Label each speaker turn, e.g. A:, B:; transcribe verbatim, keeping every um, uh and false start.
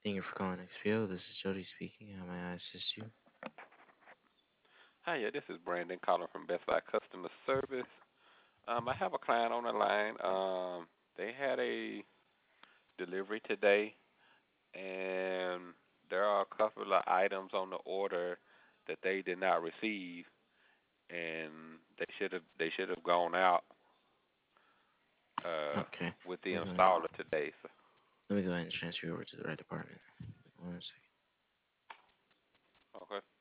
A: Thank you for calling X P O. This is Jody speaking. How may I assist you?
B: Hi, yeah, this is Brandon calling from Best Buy Customer Service. Um, I have a client on the line. Um, they had a delivery today, and there are a couple of items on the order that they did not receive, and they should have they should have gone out uh,
A: Okay.
B: with the
A: Let me go ahead.
B: installer today. So,
A: Let me go ahead and transfer you over to the right department. One second.
B: okay.